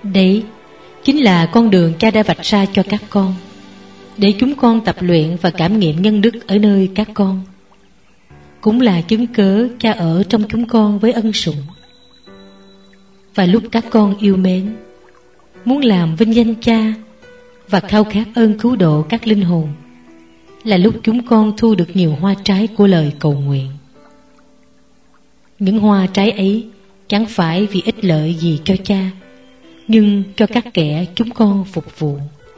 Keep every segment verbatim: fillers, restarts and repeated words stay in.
Đấy chính là con đường Cha đã vạch ra cho các con, để chúng con tập luyện và cảm nghiệm nhân đức ở nơi các con. Cũng là chứng cớ Cha ở trong chúng con với ân sủng. Và lúc các con yêu mến, muốn làm vinh danh Cha và khao khát ơn cứu độ các linh hồn, là lúc chúng con thu được nhiều hoa trái của lời cầu nguyện. Những hoa trái ấy chẳng phải vì ích lợi gì cho Cha, nhưng cho các kẻ chúng con phục vụ.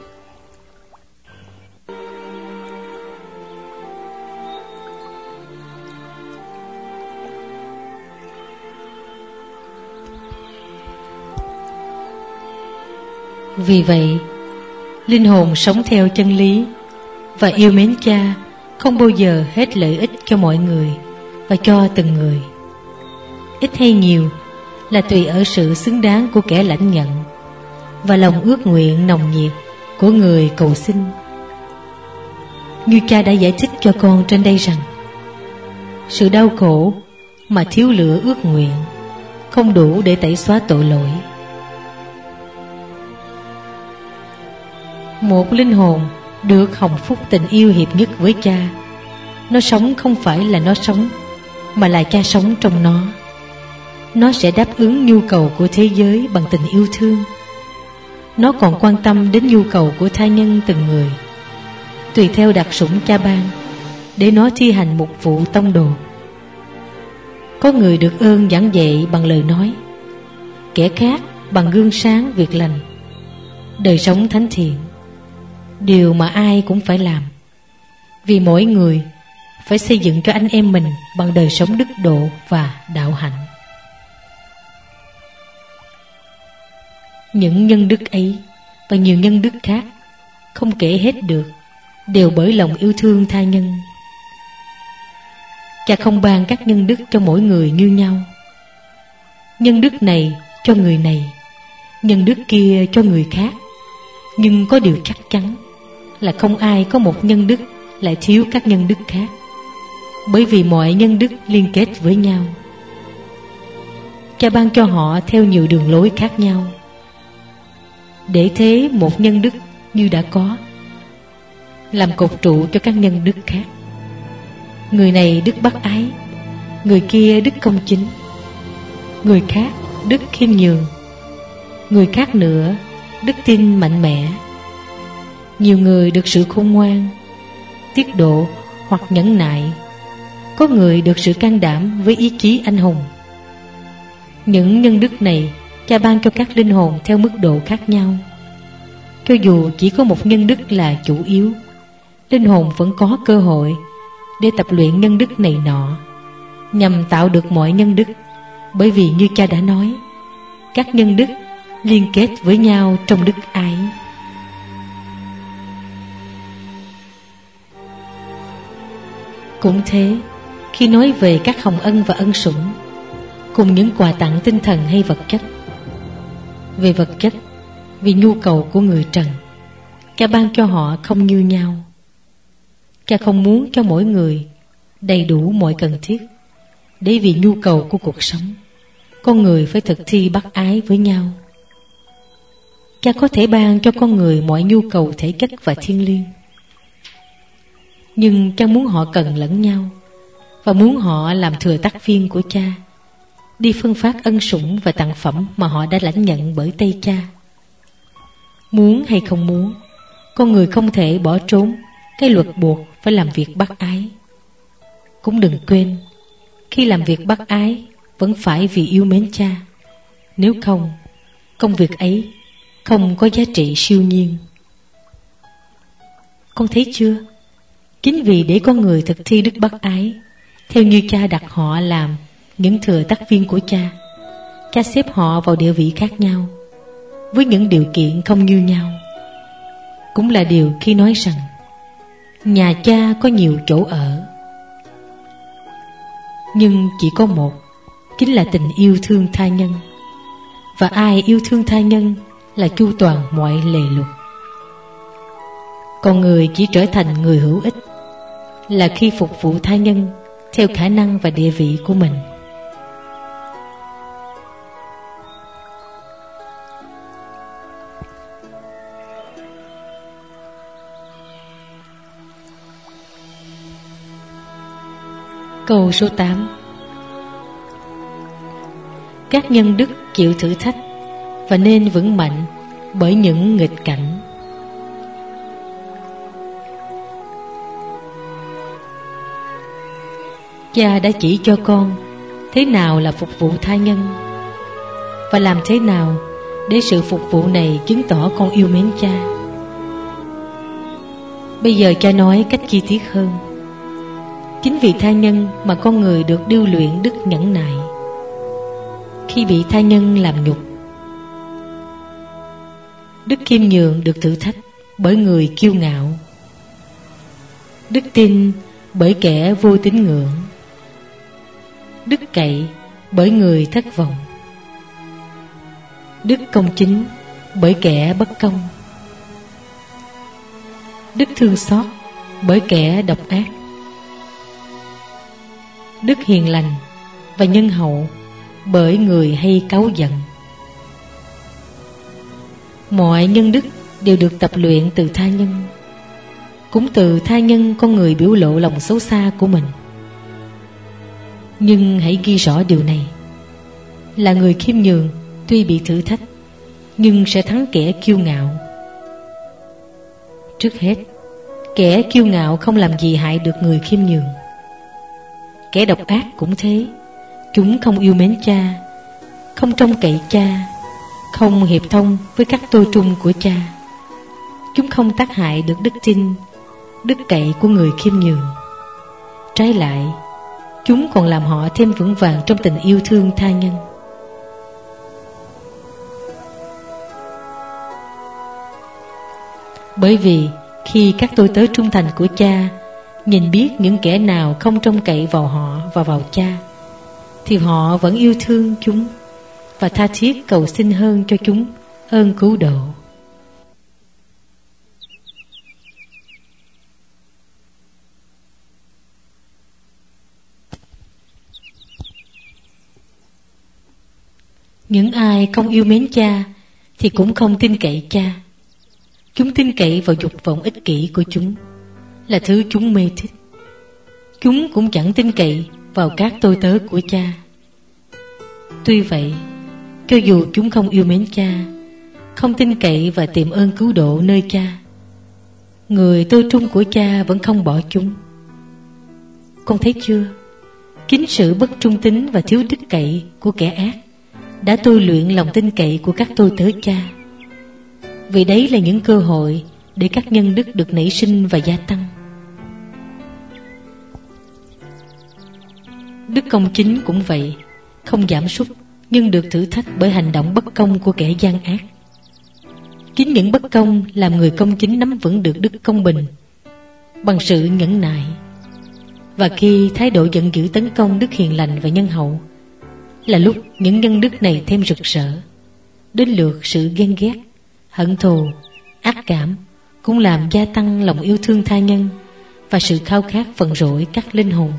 Vì vậy, linh hồn sống theo chân lý và yêu mến Cha không bao giờ hết lợi ích cho mọi người và cho từng người. Ít hay nhiều là tùy ở sự xứng đáng của kẻ lãnh nhận và lòng ước nguyện nồng nhiệt của người cầu xin. Như Cha đã giải thích cho con trên đây rằng, sự đau khổ mà thiếu lửa ước nguyện không đủ để tẩy xóa tội lỗi. Một linh hồn được hồng phúc tình yêu hiệp nhất với Cha, nó sống không phải là nó sống, mà là Cha sống trong nó. Nó sẽ đáp ứng nhu cầu của thế giới bằng tình yêu thương. Nó còn quan tâm đến nhu cầu của tha nhân từng người, tùy theo đặc sủng Cha ban, để nó thi hành mục vụ tông đồ. Có người được ơn giảng dạy bằng lời nói, kẻ khác bằng gương sáng việc lành, đời sống thánh thiện. Điều mà ai cũng phải làm, vì mỗi người phải xây dựng cho anh em mình bằng đời sống đức độ và đạo hạnh. Những nhân đức ấy và nhiều nhân đức khác không kể hết được, đều bởi lòng yêu thương tha nhân. Cha không ban các nhân đức cho mỗi người như nhau. Nhân đức này cho người này, nhân đức kia cho người khác. Nhưng có điều chắc chắn là không ai có một nhân đức lại thiếu các nhân đức khác, bởi vì mọi nhân đức liên kết với nhau. Cha ban cho họ theo nhiều đường lối khác nhau, để thế một nhân đức như đã có, làm cột trụ cho các nhân đức khác. Người này đức bác ái, người kia đức công chính, người khác đức khiêm nhường, người khác nữa đức tin mạnh mẽ. Nhiều người được sự khôn ngoan, tiết độ hoặc nhẫn nại. Có người được sự can đảm với ý chí anh hùng. Những nhân đức này Cha ban cho các linh hồn theo mức độ khác nhau. Cho dù chỉ có một nhân đức là chủ yếu, linh hồn vẫn có cơ hội để tập luyện nhân đức này nọ, nhằm tạo được mọi nhân đức. Bởi vì như Cha đã nói, các nhân đức liên kết với nhau trong đức ái. Cũng thế, khi nói về các hồng ân và ân sủng, cùng những quà tặng tinh thần hay vật chất. Về vật chất, vì nhu cầu của người trần, Cha ban cho họ không như nhau. Cha không muốn cho mỗi người đầy đủ mọi cần thiết, để vì nhu cầu của cuộc sống, con người phải thực thi bác ái với nhau. Cha có thể ban cho con người mọi nhu cầu thể chất và thiêng liêng, nhưng Cha muốn họ cần lẫn nhau, và muốn họ làm thừa tác viên của Cha, đi phân phát ân sủng và tặng phẩm mà họ đã lãnh nhận bởi tay Cha. Muốn hay không muốn, con người không thể bỏ trốn cái luật buộc phải làm việc bác ái. Cũng đừng quên, khi làm việc bác ái vẫn phải vì yêu mến Cha. Nếu không, công việc ấy không có giá trị siêu nhiên. Con thấy chưa? Chính vì để con người thực thi đức bác ái theo như Cha đặt họ làm những thừa tác viên của Cha, Cha xếp họ vào địa vị khác nhau, với những điều kiện không như nhau. Cũng là điều khi nói rằng nhà Cha có nhiều chỗ ở, nhưng chỉ có một, chính là tình yêu thương tha nhân. Và ai yêu thương tha nhân là chu toàn mọi lề luật. Còn người chỉ trở thành người hữu ích là khi phục vụ tha nhân theo khả năng và địa vị của mình. Câu số tám. Các nhân đức chịu thử thách và nên vững mạnh bởi những nghịch cảnh. Cha đã chỉ cho con thế nào là phục vụ tha nhân, và làm thế nào để sự phục vụ này chứng tỏ con yêu mến cha. Bây giờ cha nói cách chi tiết hơn. Chính vì tha nhân mà con người được điêu luyện đức nhẫn nại khi bị tha nhân làm nhục. Đức khiêm nhường được thử thách bởi người kiêu ngạo, đức tin bởi kẻ vô tín ngưỡng, đức cậy bởi người thất vọng, đức công chính bởi kẻ bất công, đức thương xót bởi kẻ độc ác, đức hiền lành và nhân hậu bởi người hay cáu giận. Mọi nhân đức đều được tập luyện từ tha nhân. Cũng từ tha nhân con người biểu lộ lòng xấu xa của mình. Nhưng hãy ghi rõ điều này, là người khiêm nhường tuy bị thử thách nhưng sẽ thắng kẻ kiêu ngạo. Trước hết, kẻ kiêu ngạo không làm gì hại được người khiêm nhường. Kẻ độc ác cũng thế. Chúng không yêu mến cha, không trông cậy cha, không hiệp thông với các tôi trung của cha. Chúng không tác hại được đức tin, đức cậy của người khiêm nhường. Trái lại, chúng còn làm họ thêm vững vàng trong tình yêu thương tha nhân. Bởi vì khi các tôi tớ trung thành của cha nhìn biết những kẻ nào không trông cậy vào họ và vào cha, thì họ vẫn yêu thương chúng và tha thiết cầu xin hơn cho chúng ơn cứu độ. Những ai không yêu mến cha thì cũng không tin cậy cha. Chúng tin cậy vào dục vọng ích kỷ của chúng, là thứ chúng mê thích. Chúng cũng chẳng tin cậy vào các tôi tớ của cha. Tuy vậy, cho dù chúng không yêu mến cha, không tin cậy và tìm ơn cứu độ nơi cha, người tôi trung của cha vẫn không bỏ chúng. Con thấy chưa? Chính sự bất trung tín và thiếu đức cậy của kẻ ác đã tôi luyện lòng tin cậy của các tôi tớ cha. Vì đấy là những cơ hội để các nhân đức được nảy sinh và gia tăng. Đức công chính cũng vậy, không giảm sút nhưng được thử thách bởi hành động bất công của kẻ gian ác. Chính những bất công làm người công chính nắm vững được đức công bình bằng sự nhẫn nại. Và khi thái độ giận dữ tấn công đức hiền lành và nhân hậu, là lúc những nhân đức này thêm rực rỡ. Đến lượt sự ghen ghét, hận thù, ác cảm cũng làm gia tăng lòng yêu thương tha nhân và sự khao khát vận rỗi các linh hồn.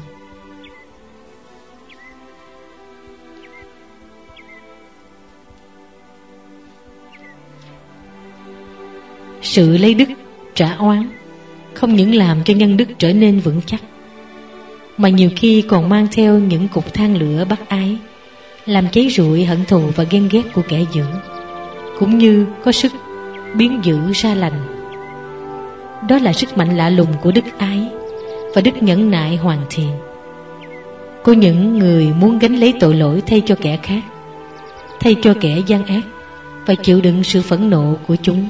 Sự lấy đức trả oán không những làm cho nhân đức trở nên vững chắc, mà nhiều khi còn mang theo những cục than lửa bác ái, làm cháy rụi hận thù và ghen ghét của kẻ dữ, cũng như có sức biến dữ ra lành. Đó là sức mạnh lạ lùng của đức ái và đức nhẫn nại hoàn thiện. Có những người muốn gánh lấy tội lỗi thay cho kẻ khác, thay cho kẻ gian ác, và chịu đựng sự phẫn nộ của chúng.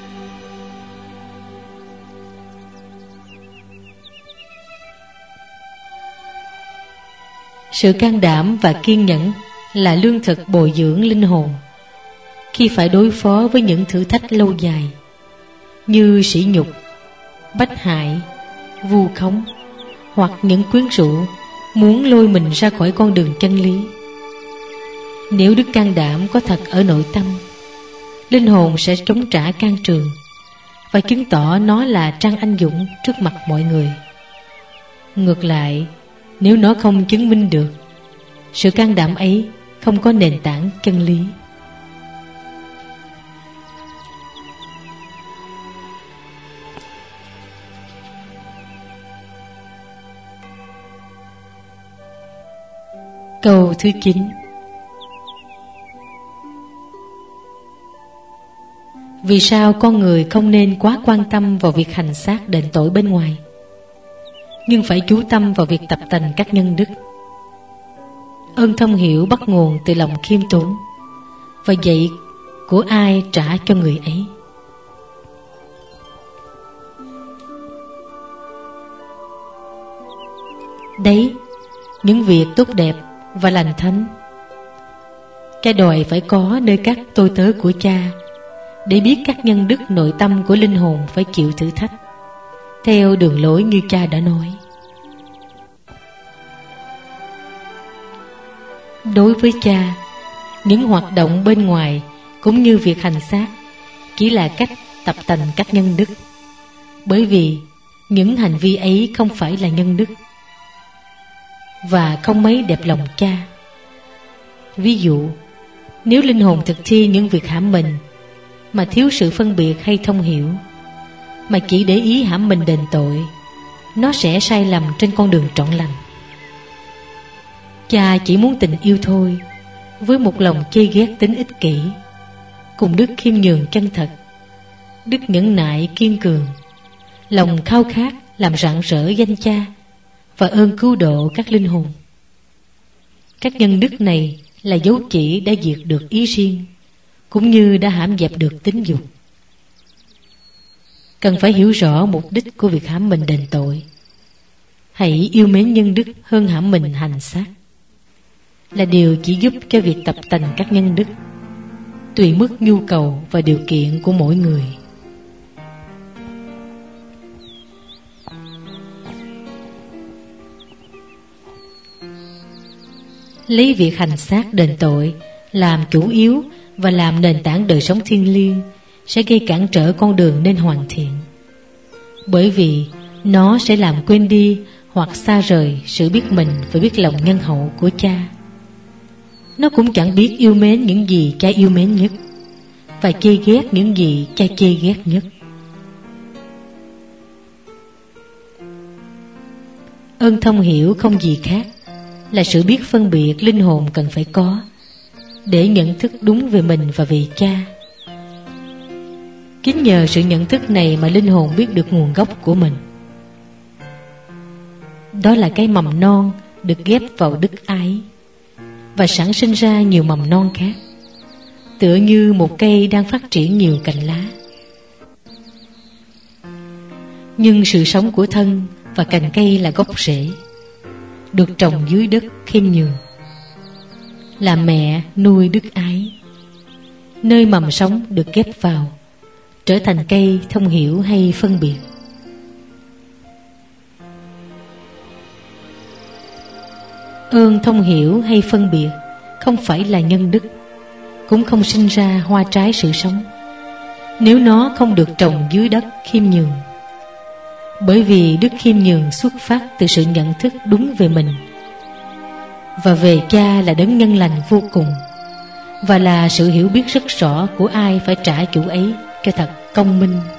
Sự can đảm và kiên nhẫn là lương thực bồi dưỡng linh hồn khi phải đối phó với những thử thách lâu dài như sỉ nhục, bách hại, vu khống hoặc những quyến rũ muốn lôi mình ra khỏi con đường chân lý. Nếu đức can đảm có thật ở nội tâm, linh hồn sẽ chống trả can trường và chứng tỏ nó là trang anh dũng trước mặt mọi người. Ngược lại, nếu nó không chứng minh được, sự can đảm ấy không có nền tảng chân lý. Câu thứ chín. Vì sao con người không nên quá quan tâm vào việc hành xác đền tội bên ngoài, nhưng phải chú tâm vào việc tập tành các nhân đức? Ơn thông hiểu bắt nguồn từ lòng khiêm tốn, và vậy của ai trả cho người ấy. Đấy, những việc tốt đẹp và lành thánh cha đòi phải có nơi các tôi tớ của cha, để biết các nhân đức nội tâm của linh hồn phải chịu thử thách theo đường lối như cha đã nói. Đối với cha, những hoạt động bên ngoài cũng như việc hành xác chỉ là cách tập tành các nhân đức, bởi vì những hành vi ấy không phải là nhân đức và không mấy đẹp lòng cha. Ví dụ, nếu linh hồn thực thi những việc hãm mình mà thiếu sự phân biệt hay thông hiểu, mà chỉ để ý hãm mình đền tội, nó sẽ sai lầm trên con đường trọn lành. Cha chỉ muốn tình yêu thôi, với một lòng chê ghét tính ích kỷ, cùng đức khiêm nhường chân thật, đức nhẫn nại kiên cường, lòng khao khát làm rạng rỡ danh cha và ơn cứu độ các linh hồn. Các nhân đức này là dấu chỉ đã diệt được ý riêng, cũng như đã hãm dẹp được tính dục. Cần phải hiểu rõ mục đích của việc hãm mình đền tội. Hãy yêu mến nhân đức hơn hãm mình hành xác, là điều chỉ giúp cho việc tập tành các nhân đức, tùy mức nhu cầu và điều kiện của mỗi người. Lấy việc hành xác đền tội làm chủ yếu và làm nền tảng đời sống thiêng liêng sẽ gây cản trở con đường nên hoàn thiện, bởi vì nó sẽ làm quên đi hoặc xa rời sự biết mình và biết lòng nhân hậu của cha. Nó cũng chẳng biết yêu mến những gì cha yêu mến nhất, và chê ghét những gì cha chê ghét nhất. Ơn thông hiểu không gì khác là sự biết phân biệt linh hồn cần phải có để nhận thức đúng về mình và về cha. Chính nhờ sự nhận thức này mà linh hồn biết được nguồn gốc của mình. Đó là cái mầm non được ghép vào đức ái và sản sinh ra nhiều mầm non khác, tựa như một cây đang phát triển nhiều cành lá. Nhưng sự sống của thân và cành cây là gốc rễ, được trồng dưới đất khiêm nhường, là mẹ nuôi đức ái, nơi mầm sống được ghép vào, trở thành cây thông hiểu hay phân biệt. Ơn thông hiểu hay phân biệt không phải là nhân đức, cũng không sinh ra hoa trái sự sống, nếu nó không được trồng dưới đất khiêm nhường. Bởi vì đức khiêm nhường xuất phát từ sự nhận thức đúng về mình và về cha là đấng nhân lành vô cùng, và là sự hiểu biết rất rõ của ai phải trả chủ ấy cho thật công minh.